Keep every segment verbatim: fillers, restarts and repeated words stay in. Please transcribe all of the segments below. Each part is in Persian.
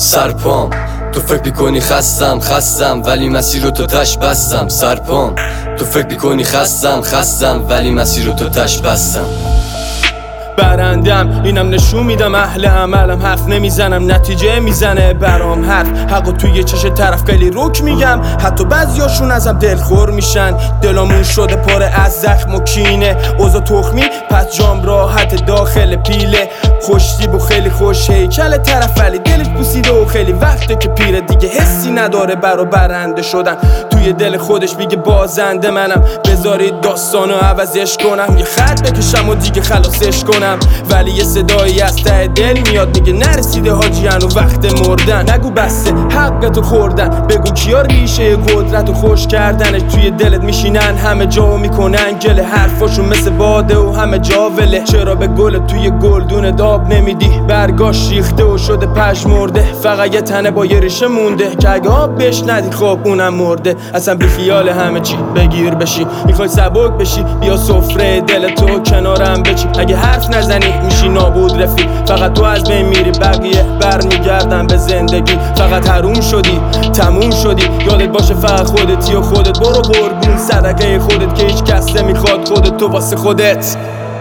سرپام تو فکر میکنی خستم خستم ولی مسیر رو تو تش بستم. سرپام تو فکر میکنی خستم خستم ولی مسیر رو تو تش بستم. برندم اینم نشون میدم اهل عملم، حرف نمیزنم نتیجه میزنه برام حرف. حقو توی چش طرف خیلی رک میگم، حتی بعضیاشون ازم دلخور میشن. دلامون شده پاره از زخم و کینه، اوضاع تخمی پس جام راحت داخل پیله. خوشتیب و خیلی خوش هیکل طرف ولی دلش پوسیده و خیلی وقته که پیره، دیگه حسی نداره برا برنده شدن. توی دل خودش میگه بازنده منم، بذارید داستانو عوضش کنم. یه خط بکشم و دیگه خلاصش کنم، ولی یه صدایی از ته دل میاد میگه نرسیده حاجی هنو وقت مردن. نگو بسته حقتو خوردن، بگو کیا ریشه قدرتو خوش کردنش. توی دلت میشینن همه جا میکنن گله، حرفاشون مثل باده و همه جا وله. چرا به گل توی گلدون داب نمیدی؟ برگاش ریخته و شده پژمرده، فقط یه تنه با یه ریشه مونده که اگه آب بهش ندی خب اونم مرده. اصلا بی خیال همه چی بگیر بشی، میخوای سبک بشی بیا سفره دل تو کنارم بچی. اگه حرف نزنی میشی نابود رفیق، فقط تو از بین میری بقیه برمیگردن به زندگی. فقط حروم شدی تموم شدی، یادت باشه فقط خودتی و خودت. برو قربون صدقه خودت که هیچ کس نمیخواد خودت تو واسه خودت.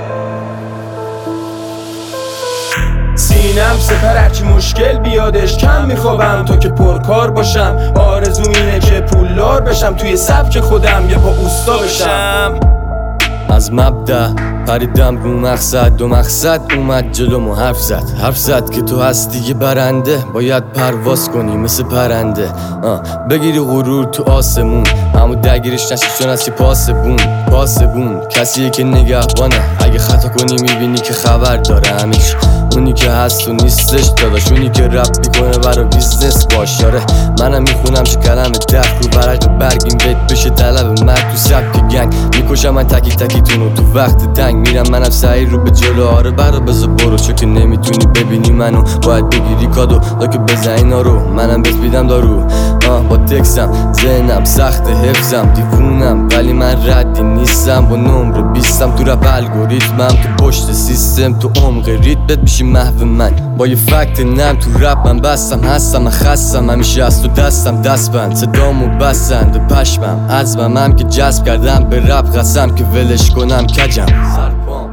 سینم سپر هرچی مشکل بیادش کم میخوابم تا که پرکار باشم. آرزوم اینه که پولدار بشم، توی سبک خودم یه پا اوستا بشم. از مبدأ پریدم رو مقصد، دو مقصد اومد جلومو حرف زد. حرف زد که تو هستی یه برنده، باید پرواز کنی مثل پرنده. آه. بگیری غرور تو آسمون، اما درگیرش نشی چون هستی پاسبون. پاسبون کسیه که نگهبانه، اگه خطا کنی میبینی که خبر داره همیش. اونی که هست و نیستش داداش، اونی که رپ میکنه برا بیزنس باش. آره منم میخونم چه کلم دف رو برق برگیم بیت بشه طلب مرد تو سبک گنگ. میکشم من تکی تکی تونو تو وقت دنگ، میرم منم سعی رو به جلو. آره برا بذار برو، چون که نمیتونی ببینی منو باید بگیری کادو تا که بزنی نارو. منم بهت میدم دارو آه با تکسم، ذهنم سخت حفظم دیوونم ولی من ردی نیستم. با نمره بیستم تو رپ الگوریتمم، تو پشت سیستم تو عمق ریتمت میشی محو من. با یه فکت نم تو رپ من بستم هستم، من خستم همیشه از تو دستم دست بند. صدامو بستند پشمم عزمم هم که جذب کردم به رپ، قسم که ولش کنم کجم. سرپام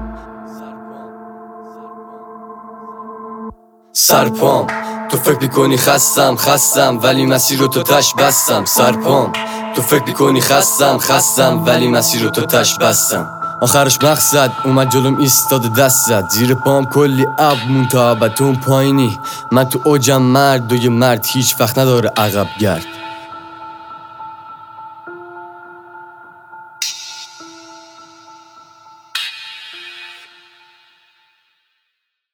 سرپام تو فکر میکنی خستم خستم ولی مسیر رو تو تش بستم. سرپام تو فکر میکنی خستم خستم ولی مسیر رو تو تش بستم. آخرش مقصد اومد جلوم ایستاده دست زد، زیر پام کلی اب مون تا ابد. تو اون پایینی من تو اوجم، مرد و یه مرد هیچ وقت نداره عقب گرد.